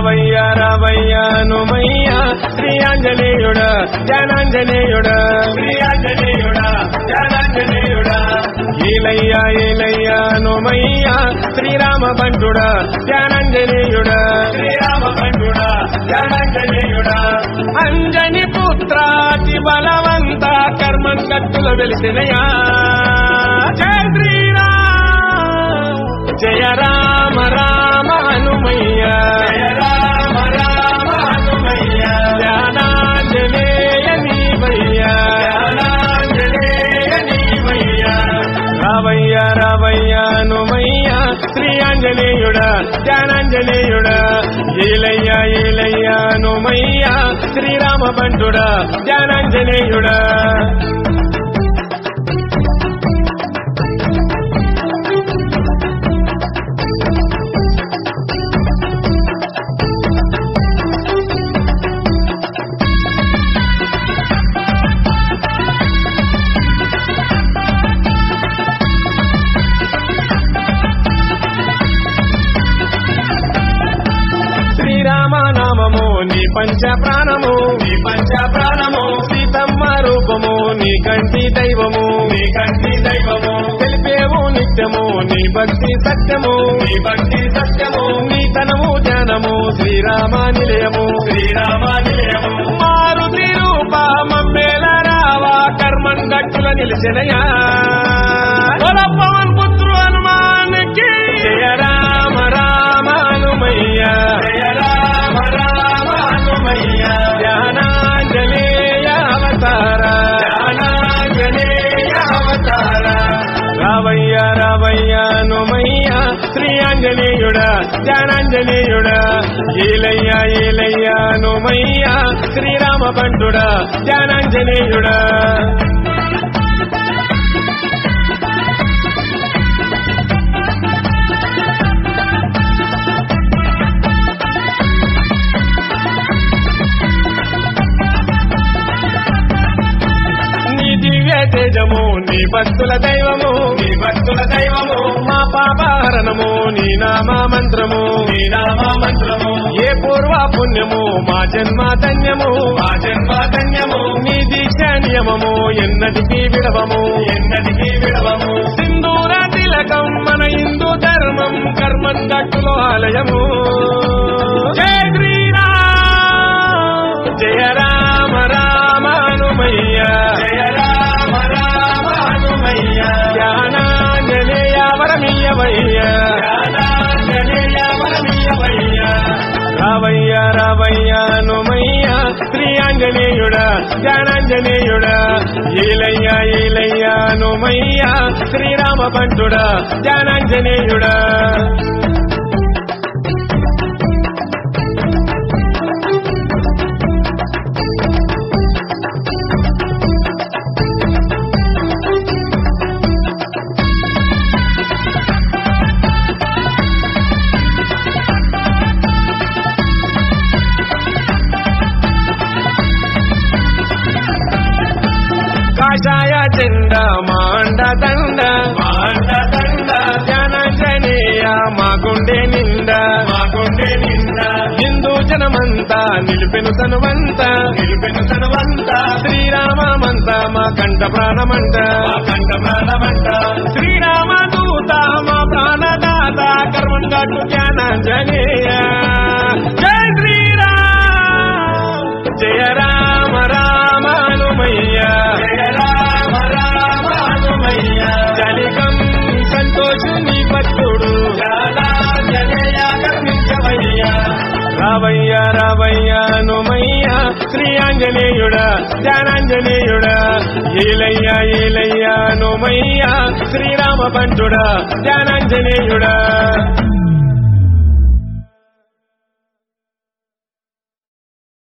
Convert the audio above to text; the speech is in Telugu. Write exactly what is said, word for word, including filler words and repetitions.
రావయ్య రావయ్య నుమయ్య శ్రీ ఆంజనేయుడ జ్ఞానాంజనేయుడ శ్రీ ఆంజనేయుడ జ్ఞానాంజనేయుడ ఈలయ్య ఈలయ్య నుమయ్య శ్రీరామ బంటుడ జ్ఞానాంజనేయుడ శ్రీరామ బంటుడ జ్ఞానాంజనేయుడ అంజని పుత్రాతి బలవంత కర్మం కట్టుల వెలిసినయా జయ శ్రీరామ జయ రామ రామ హనుమయ్య జయ రామ రామ హనుమయ్య జ్ఞానాంజనేయ నీవయ్య జ్ఞానాంజనేయ నీవయ్య రావయ్య రావయ్య హనుమయ్య శ్రీ ఆంజనేయుడ జ్ఞానాంజనేయుడ ఈలయ్య ఈలయ్య హనుమయ్య శ్రీరామ బంటుడ జ్ఞానాంజనేయుడ శ్రీరామనామము నీ పంచ ప్రాణము నీ పంచ ప్రాణము సీతమ్మ రూపము నీ కంటి దైవము నీ కంటి దైవము తెలిపేవు నిత్యము నీ భక్తి సత్యము నీ భక్తి సత్యము నీ తనము జ్ఞానము శ్రీరామ నిలయము శ్రీరామ నిలయము మారుతి రూప మమ్మేల రావా కర్మం గట్టుల నిలిచినయా పవన్ పుత్రు హనుమానికి జయ రామ రామ హనుమయ్య జయ రామ రామ హనుమయ్య జ్ఞానాంజనేయ అవతార జ్ఞానాంజనేయ అవతార రావయ్య రావయ్య హనుమయ్య శ్రీ ఆంజనేయుడ జ్ఞానాంజనేయుడ ఈలయ్య ఈలయ్య హనుమయ్య శ్రీరామ బంటుడ జ్ఞానాంజనేయుడ తేజము నీ భక్తుల దైవము నీ భక్తుల దైవము మా పాపహరణము నీ నామ మంత్రము నీ నామ మంత్రము ఏ పూర్వ పుణ్యము మా జన్మ ధన్యము మా జన్మ ధన్యము నీ దీక్ష నియమము ఎన్నటికీ విడవము ఎన్నటికీ విడవము సింధూర తిలకం మన హిందూ ధర్మం కర్మం గట్టులో ఆలయము జయ శ్రీరామ జయ రామ రామ హనుమయ్య జయ రామ రామ హనుమయ్య జ్ఞానాంజనేయ వరమీయవయ్య జ్ఞానాంజనేయ వరమీయవయ్య రావయ్య రావయ్య హనుమయ్య శ్రీ ఆంజనేయుడ జ్ఞానాంజనేయుడ ఈలయ్య ఈలయ్య హనుమయ్య శ్రీరామ బంటుడ జ్ఞానాంజనేయుడ కాషాయ జెండ మాండ దండ మాండ దండ జ్ఞానాంజనేయ మా గుండె నిండా మా గుండె నిండా హిందూ జనమంతా నిలిపెను తనువంతా నిలిపెను తనువంతా శ్రీరామంత మా కంఠ ప్రాణమంట మా కంఠ ప్రాణమంట శ్రీరామ దూత మా ప్రాణదాత కర్మం గట్టు జ్ఞానాంజనేయ జయ శ్రీరామ జయ రామ రామ హనుమయ్య జయ రామ రామ హనుమయ్య కలికం సంతోషుని భక్తుడు జ్ఞానాంజనేయ కర్మించవయ్య రావయ్య రావయ్య హనుమయ్య శ్రీ ఆంజనేయుడ జ్ఞానాంజనేయుడ ఈలయ్య ఈలయ్య హనుమయ్య శ్రీరామ బంటుడ జ్ఞానాంజనేయుడ